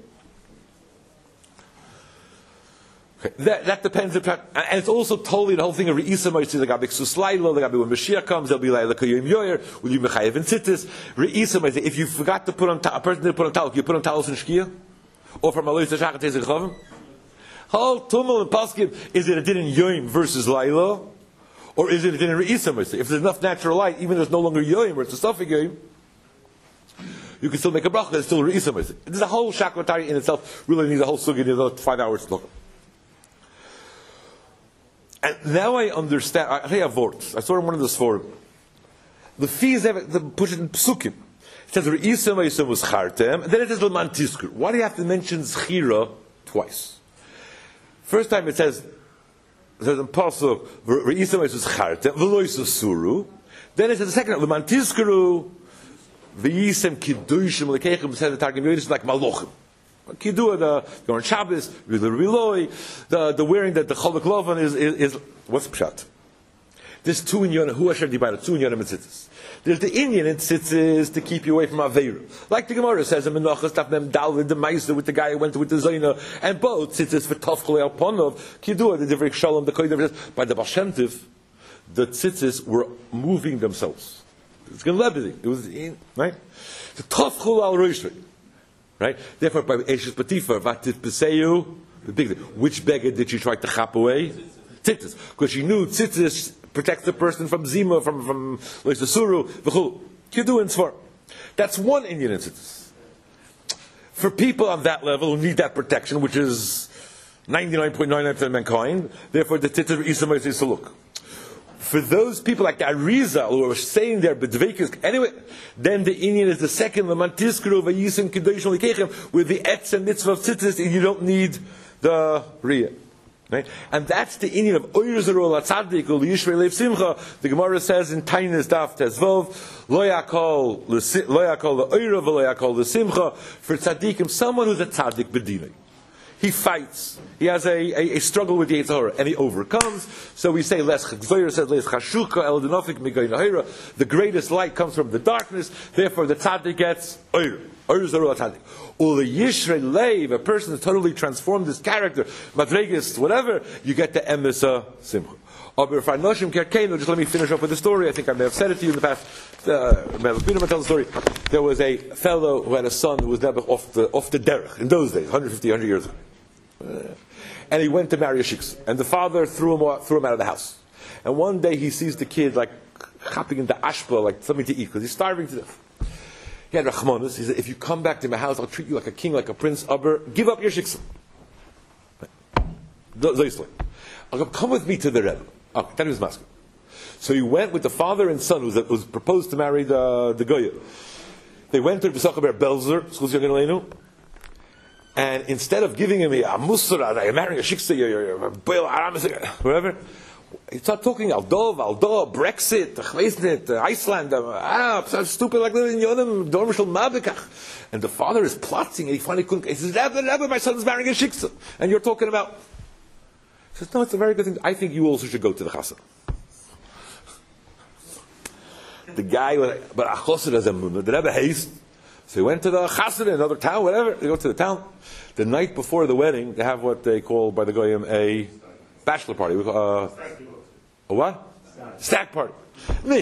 Okay. That, that depends. And it's also totally the whole thing of Re'isem Oizoi, like Abik Suslailo, like Abik when Mashiach comes, there'll be like Koyim Yoyer, will you Mechayev and Tzitzis? Re'isem Oizoi, if you forgot to put on, ta- a person didn't put on taluk, you put on talos and Shkia? Or from Alois Tashachat Tezek Chavim? Hal Tumul and Paskim, is it a din in Yoim versus Lailo? Or is it a din in Re'isem? If there's enough natural light, even if there's no longer Yoim, or it's a suffix Yoim, you can still make a bracha, it's still Re'isem. There's a whole Shaklatari in itself, really needs a whole sugi, needs about five hours to look. And now I understand, I say a word, I saw in one of the Sforim. The fees have the push it in Psukim. It says Re'isem Re'isem was Chartem, and then it says L'man Tizkur. Why do you have to mention Zchira twice? First time it says, it says in Pasuk, Re'isem Re'isem was Chartem, V'lo Yisasuru. Then it says the second time, L'man Tizkuru, V'yisem Kiddushim L'keichem, said the Targum Yiddish like Malochim. Kidduah, the going Shabbos, the the the wearing that the Cholok Lovan is, is is what's Pshat? There's two in Yonah, who Asher Dibayna, two in Yonah and Tzitzis. There's the Indian in Tzitzis to keep you away from Aveira. Like the Gemara says in Menachos, Daf Mem Dal with the Meiser, with the guy who went with the Zayna, and both Tzitzis for Tafkol Alponov, Kidduah, the Divrei Shalom, the Koyder, by the Baal Shem Tov, the Tzitzis were moving themselves. It's going to It was in, right? The Tafkol Al Roshri. Right? Therefore, by Eishes Patifar, Vatit Peseyu, the big thing. Which beggar did she try to chop away? Tzitzis. Because she knew Tzitzis protects the person from Zima, from, from Leisasuru, V'chul. Kidu and Svar. That's one Indian in Tzitzis. For people on that level who need that protection, which is ninety-nine point nine nine percent of mankind, therefore the Tzitzis Isamay says to look. For those people like the Arizal who are saying their bedveikis, anyway, then the Indian is the second, the Mantiskru, Vayisim, Kedoshim, Likechem, with the Etz and Mitzvah of Tzitzis, and you don't need the Riyah. Right? And that's the Indian of Oyer Zerul Atzadik Ul Yishrei Lev Simcha. The Gemara says in Tainis Daf Tezvov, Lo Yakol Lo Yakol LeOyer V'Lo Yakol LeSimcha. For tzaddikim, someone who's a tzaddik b'dinei, he fights. He has a, a, a struggle with the Yetzer Hara, and he overcomes. So we say, Les Chagzoyer says, Les Chashuka El Dinofik Migayin Ha'ira. The greatest light comes from the darkness. Therefore, the tzaddik gets Oyer. Oyer Zerul Atzadik. Ul Yishrei Leiv, a person has totally transformed his character, Madregas, whatever, you get the Emesa Simcha. Just let me finish up with the story. I think I may have said it to you in the past. Uh, tell the story. There was a fellow who had a son who was never off the off the derech in those days, one hundred fifty, one hundred years ago. Uh, and he went to marry a shiksa. And the father threw him out, threw him out of the house. And one day he sees the kid like hopping into ashpa, like something to eat, because he's starving to death. He had rachmanas. He said, if you come back to my house, I'll treat you like a king, like a prince. Aber, give up your shiksa. Come with me to the Rebbe. Oh, that was masculine. So he went with the father and son, who was, who was proposed to marry the, the Goya. They went to the B'Sachaber Belzer, and instead of giving him a musra, you're marrying a shiksa, whatever, he started talking Aldov, Aldov, Brexit, Iceland, ah, stupid like that in Yonam, Dormishal Mabekach. And the father is plotting, and he finally couldn't. He says, Rebbe, Rebbe, my son is marrying a shiksa, and you're talking about. He says, no, it's a very good thing. I think you also should go to the chassan. The guy, but a chassan has a munah. The Rebbe haste. So he went to the chassan in another town, whatever. They go to the town. The night before the wedding, they have what they call by the goyim a bachelor party. Uh, a what? Stag party. The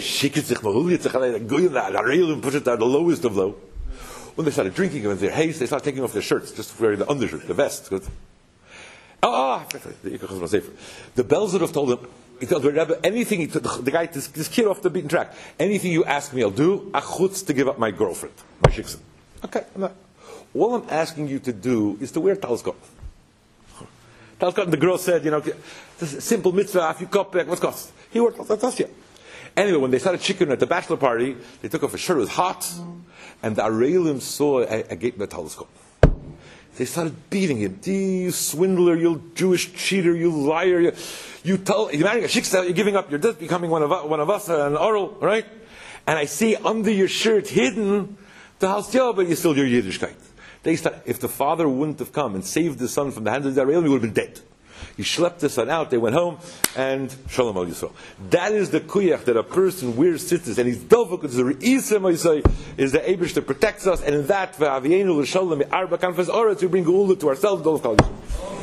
goyim put it down the lowest of low. When they started drinking and their haste, they started taking off their shirts, just wearing the undershirt, the vest. Oh, oh, the Belzerov told him, he told the Rebbe, anything, he took the, the guy, this, this kid off the beaten track, anything you ask me, I'll do, achutz to give up my girlfriend, my shiksa. Okay, I'm not. All I'm asking you to do is to wear talskot. Talskot, and the girl said, you know, this is simple mitzvah, if you kopek, what's cost? He wore talskot. Anyway, when they started chicken at the bachelor party, they took off a shirt, it was hot, and the Arelim saw a, a gate with talskot. They started beating him. You swindler, you Jewish cheater, you liar. You, you tell, you're marrying a shiksa, you're giving up your death, becoming one of, one of us, an oral, right? And I see under your shirt hidden the house, yeah, but you're still your Yiddishkeit. They start, if the father wouldn't have come and saved the son from the hands of the Israelim, he would have been dead. He schlepped the son out, they went home, and Shalom al Yisrael. That is the kuyach that a person wears tzitzis, and he's dovuk, it's the re'isa ma'isai, is the Eibush that protects us, and in that, v'avienu l'shalom arba kanfas ora, to bring geula to ourselves,